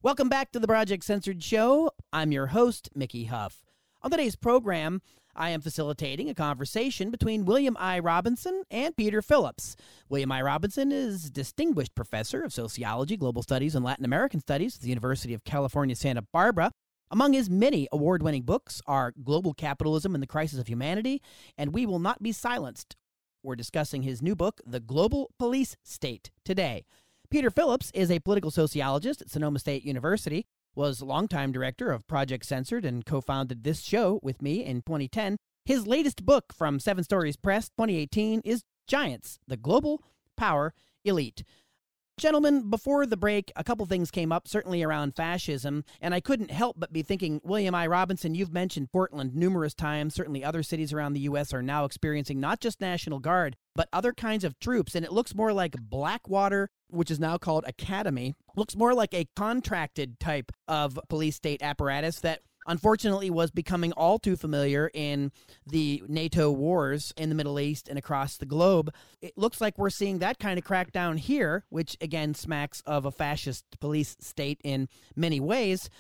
Welcome back to the Project Censored Show. I'm your host, Mickey Huff. On today's program, I am facilitating a conversation between William I. Robinson and Peter Phillips. William I. Robinson is Distinguished Professor of Sociology, Global Studies, and Latin American Studies at the University of California, Santa Barbara. Among his many award-winning books are Global Capitalism and the Crisis of Humanity and We Will Not Be Silenced. We're discussing his new book, The Global Police State, today. Peter Phillips is a political sociologist at Sonoma State University, was longtime director of Project Censored, and co-founded this show with me in 2010. His latest book from Seven Stories Press 2018 is Giants, the Global Power Elite. Gentlemen, before the break, a couple things came up, certainly around fascism, and I couldn't help but be thinking, William I. Robinson, you've mentioned Portland numerous times. Certainly other cities around the U.S. are now experiencing not just National Guard, but other kinds of troops, and it looks more like Blackwater, which is now called Academy, looks more like a contracted type of police state apparatus that unfortunately was becoming all too familiar in the NATO wars in the Middle East and across the globe. It looks like we're seeing that kind of crackdown here, which again smacks of a fascist police state in many ways.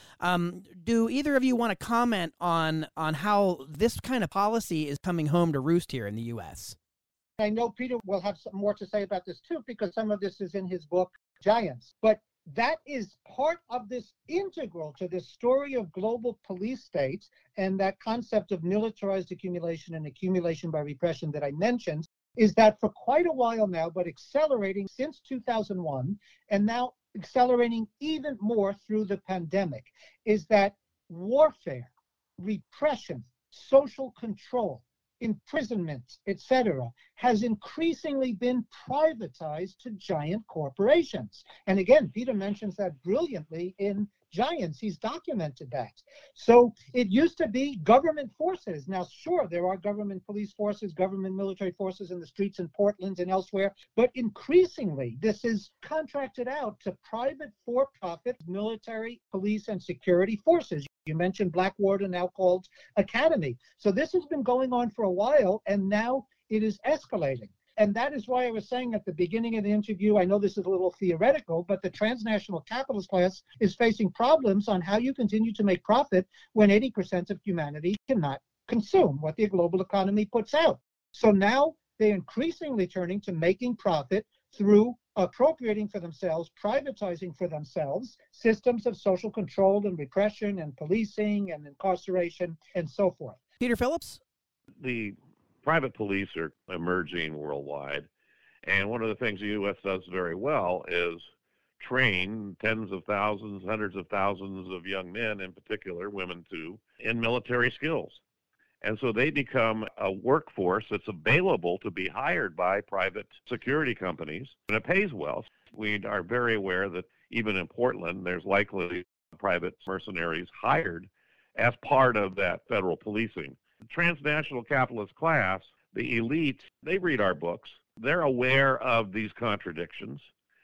Do either of you want to comment on how this kind of policy is coming home to roost here in the U.S.? I know Peter will have some more to say about this too, because some of this is in his book, Giants. But that is part of this integral to this story of global police states and that concept of militarized accumulation and accumulation by repression that I mentioned, is that for quite a while now, but accelerating since 2001, and now accelerating even more through the pandemic, is that warfare, repression, social control, imprisonment, etc., has increasingly been privatized to giant corporations. And again, Peter mentions that brilliantly in Giants. He's documented that. So it used to be government forces. Now, sure, there are government police forces, government military forces in the streets in Portland and elsewhere, but increasingly this is contracted out to private for-profit military, police, and security forces. You mentioned Blackwater, now called Academy. So this has been going on for a while, and now it is escalating. And that is why I was saying at the beginning of the interview, I know this is a little theoretical, but the transnational capitalist class is facing problems on how you continue to make profit when 80% of humanity cannot consume what the global economy puts out. So now they're increasingly turning to making profit through appropriating for themselves, privatizing for themselves systems of social control and repression and policing and incarceration and so forth. Peter Phillips? The private police are emerging worldwide, and one of the things the U.S. does very well is train tens of thousands, hundreds of thousands of young men, in particular, women too, in military skills. And so they become a workforce that's available to be hired by private security companies, and it pays well. We are very aware that even in Portland, there's likely private mercenaries hired as part of that federal policing. The transnational capitalist class, the elites, they read our books. They're aware of these contradictions.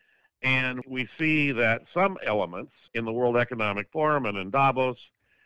And we see that some elements in the World Economic Forum and in Davos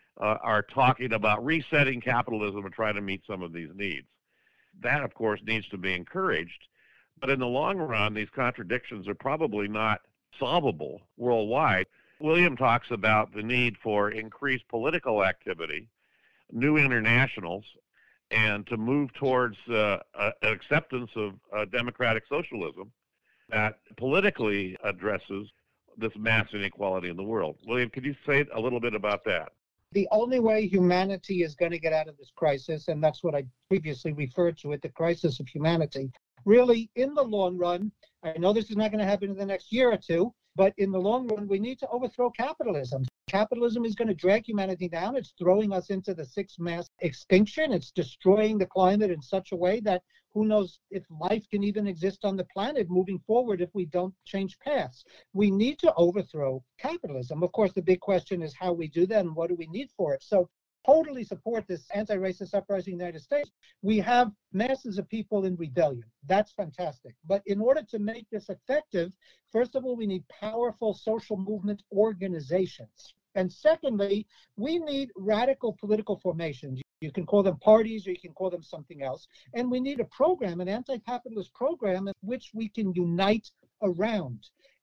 are talking about resetting capitalism and trying to meet some of these needs. That, of course, needs to be encouraged. But in the long run, these contradictions are probably not solvable worldwide. William talks about the need for increased political activity, new internationals, and to move towards an acceptance of democratic socialism that politically addresses this mass inequality in the world. William, could you say a little bit about that? The only way humanity is going to get out of this crisis, and that's what I previously referred to it, the crisis of humanity, really, in the long run, I know this is not going to happen in the next year or two, but in the long run, we need to overthrow capitalism. Capitalism is going to drag humanity down. It's throwing us into the sixth mass extinction. It's destroying the climate in such a way that who knows if life can even exist on the planet moving forward if we don't change paths. We need to overthrow capitalism. Of course, the big question is how we do that and what do we need for it. So totally support this anti-racist uprising in the United States. We have masses of people in rebellion. That's fantastic. But in order to make this effective, first of all, we need powerful social movement organizations. And secondly, we need radical political formations. You can call them parties or you can call them something else. And we need a program, an anti-capitalist program, in which we can unite around.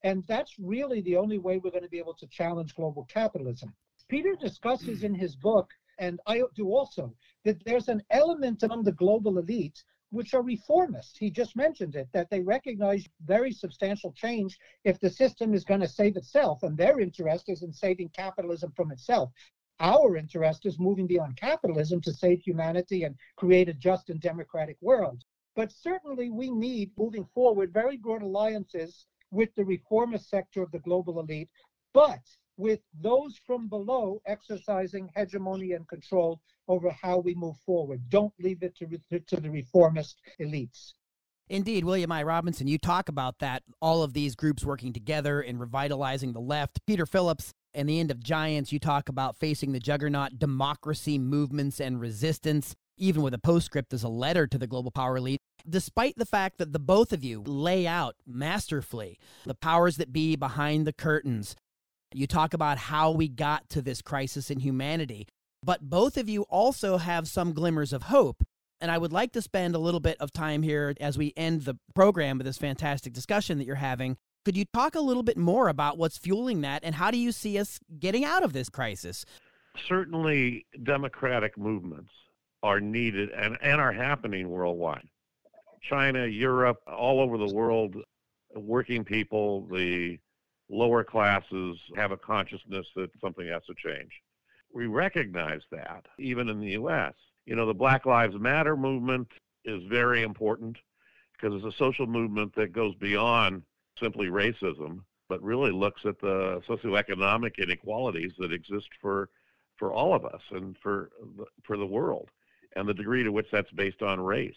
And that's really the only way we're going to be able to challenge global capitalism. Peter discusses in his book, and I do also, that there's an element among the global elite which are reformists. He just mentioned it, that they recognize very substantial change if the system is going to save itself, and their interest is in saving capitalism from itself. Our interest is moving beyond capitalism to save humanity and create a just and democratic world. But certainly we need, moving forward, very broad alliances with the reformist sector of the global elite, but with those from below exercising hegemony and control over how we move forward. Don't leave it to the reformist elites. Indeed, William I. Robinson, you talk about that, all of these groups working together and revitalizing the left. Peter Phillips, and the End of Giants, you talk about facing the juggernaut democracy movements and resistance, even with a postscript as a letter to the global power elite. Despite the fact that the both of you lay out masterfully the powers that be behind the curtains, you talk about how we got to this crisis in humanity, but both of you also have some glimmers of hope. And I would like to spend a little bit of time here as we end the program with this fantastic discussion that you're having. Could you talk a little bit more about what's fueling that, and how do you see us getting out of this crisis? Certainly, democratic movements are needed and are happening worldwide. China, Europe, all over the world, working people, the lower classes have a consciousness that something has to change. We recognize that, even in the U.S. You know, the Black Lives Matter movement is very important because it's a social movement that goes beyond simply racism, but really looks at the socioeconomic inequalities that exist for all of us and for the world, and the degree to which that's based on race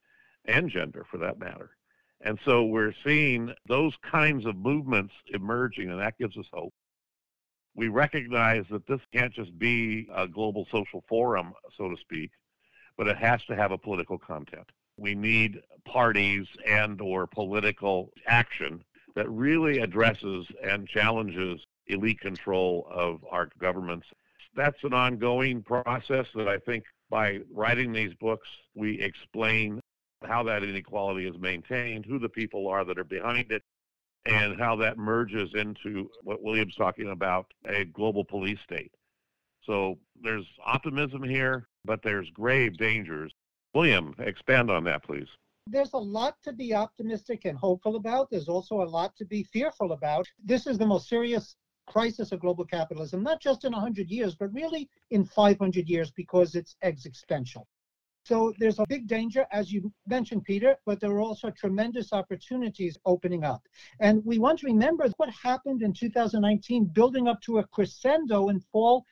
and gender, for that matter. And so we're seeing those kinds of movements emerging, and that gives us hope. We recognize that this can't just be a global social forum, so to speak, but it has to have a political content. We need parties and or political action that really addresses and challenges elite control of our governments. That's an ongoing process that I think by writing these books, we explain how that inequality is maintained, who the people are that are behind it, and how that merges into what William's talking about, a global police state. So there's optimism here, but there's grave dangers. William, expand on that, please. There's a lot to be optimistic and hopeful about. There's also a lot to be fearful about. This is the most serious crisis of global capitalism, not just in 100 years, but really in 500 years, because it's existential. So there's a big danger, as you mentioned, Peter, but there are also tremendous opportunities opening up. And we want to remember what happened in 2019, building up to a crescendo in fall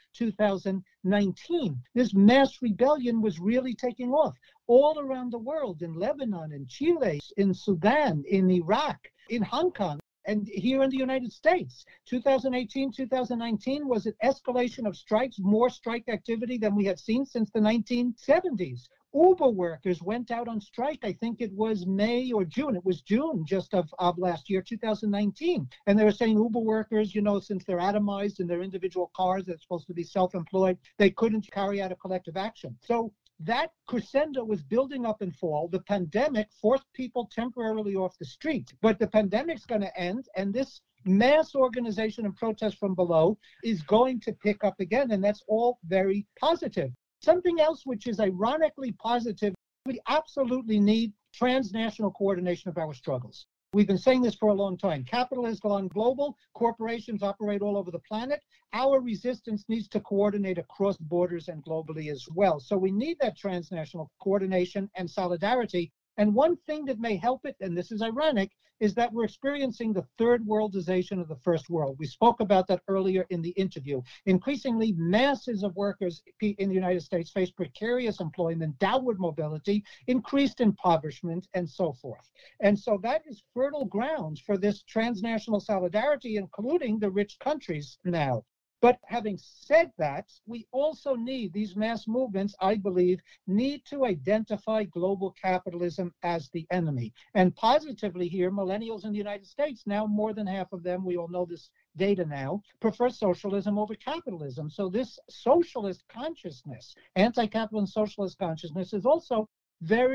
2019. This mass rebellion was really taking off all around the world, in Lebanon, in Chile, in Sudan, in Iraq, in Hong Kong, and here in the United States. 2018, 2019 was an escalation of strikes, more strike activity than we had seen since the 1970s. Uber workers went out on strike. I think it was May or June. It was June just of last year, 2019. And they were saying Uber workers, you know, since they're atomized in their individual cars, they're supposed to be self-employed, they couldn't carry out a collective action. So that crescendo was building up in fall. The pandemic forced people temporarily off the street, but the pandemic's going to end, and this mass organization and protest from below is going to pick up again, and that's all very positive. Something else which is ironically positive, we absolutely need transnational coordination of our struggles. We've been saying this for a long time. Capital has gone global. Corporations operate all over the planet. Our resistance needs to coordinate across borders and globally as well. So we need that transnational coordination and solidarity. And one thing that may help it, and this is ironic, is that we're experiencing the third worldization of the first world. We spoke about that earlier in the interview. Increasingly, masses of workers in the United States face precarious employment, downward mobility, increased impoverishment, and so forth. And so that is fertile grounds for this transnational solidarity, including the rich countries now. But having said that, we also need, these mass movements, I believe, need to identify global capitalism as the enemy. And positively here, millennials in the United States, now more than half of them, we all know this data now, prefer socialism over capitalism. So this socialist consciousness, anti-capitalist socialist consciousness, is also very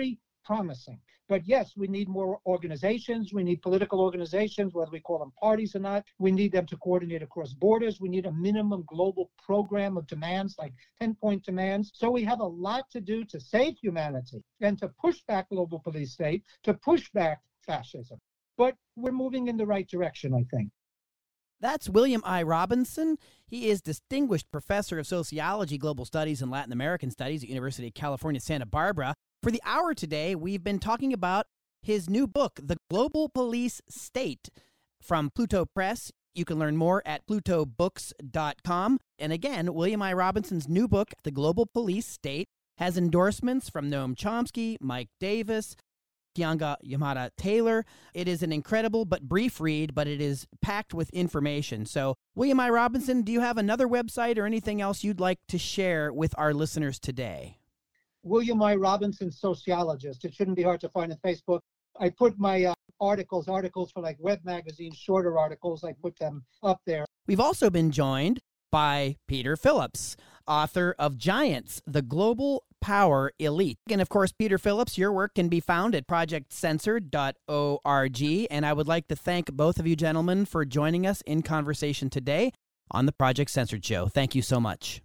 promising. But yes, we need more organizations. We need political organizations, whether we call them parties or not. We need them to coordinate across borders. We need a minimum global program of demands, like 10-point demands. So we have a lot to do to save humanity and to push back global police state, to push back fascism. But we're moving in the right direction, I think. That's William I. Robinson. He is Distinguished Professor of Sociology, Global Studies, and Latin American Studies at University of California, Santa Barbara. For the hour today, we've been talking about his new book, The Global Police State, from Pluto Press. You can learn more at plutobooks.com. And again, William I. Robinson's new book, The Global Police State, has endorsements from Noam Chomsky, Mike Davis, Keeanga Yamada Taylor. It is an incredible but brief read, but it is packed with information. So, William I. Robinson, do you have another website or anything else you'd like to share with our listeners today? William I. Robinson, sociologist. It shouldn't be hard to find on Facebook. I put my articles for like web magazines, shorter articles, I put them up there. We've also been joined by Peter Phillips, author of Giants, the Global Power Elite. And of course, Peter Phillips, your work can be found at projectcensored.org. And I would like to thank both of you gentlemen for joining us in conversation today on the Project Censored Show. Thank you so much.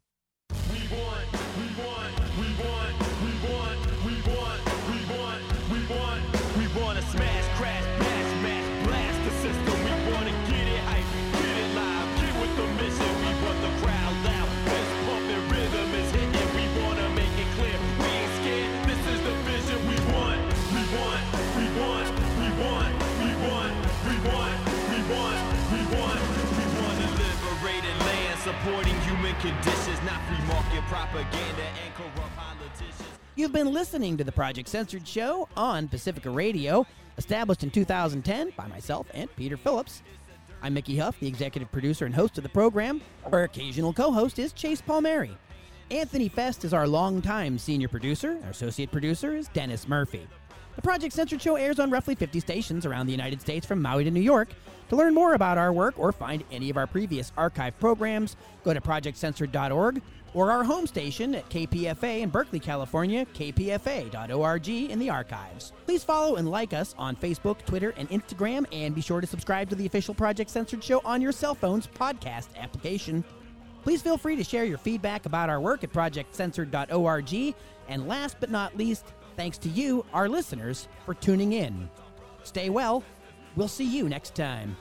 Supporting human conditions, not free market propaganda and corrupt politicians. You've been listening to the Project Censored Show on Pacifica Radio, established in 2010 by myself and Peter Phillips. I'm Mickey Huff, the executive producer and host of the program. Our occasional co-host is Chase Palmieri. Anthony Fest is our longtime senior producer. Our associate producer is Dennis Murphy. The Project Censored Show airs on roughly 50 stations around the United States from Maui to New York. To learn more about our work or find any of our previous archive programs, go to projectcensored.org or our home station at KPFA in Berkeley, California, kpfa.org in the archives. Please follow and like us on Facebook, Twitter, and Instagram, and be sure to subscribe to the official Project Censored Show on your cell phone's podcast application. Please feel free to share your feedback about our work at projectcensored.org. And last but not least, thanks to you, our listeners, for tuning in. Stay well. We'll see you next time.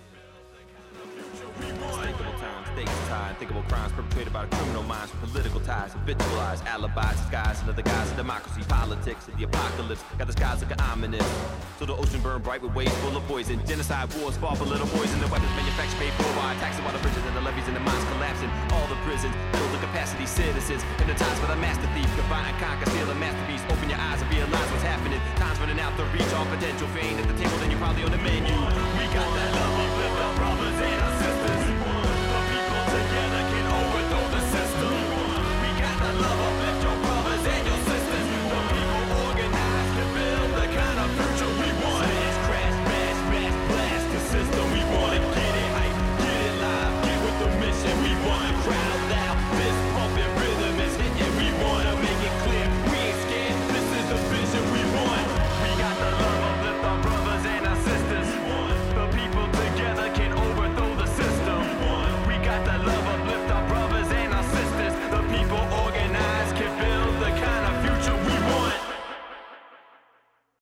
Unthinkable times, stakes tied, unthinkable crimes perpetrated by the criminal minds, political ties, habitualized alibis, disguised under the guise of democracy, politics, and the apocalypse. Got the skies looking ominous. So the ocean burned bright with waves full of poison. Genocide wars fought for little boys, and the weapons manufactured paid for by taxing while the bridges and the levees and the mines collapsing. All the prisons filled with capacity citizens, hypnotized by the master thief. Combine and conquer, steal a masterpiece. Open your eyes and realize what's happening. Time's running out to reach all potential. If you ain't at the table, then you're probably on the menu. We got that love.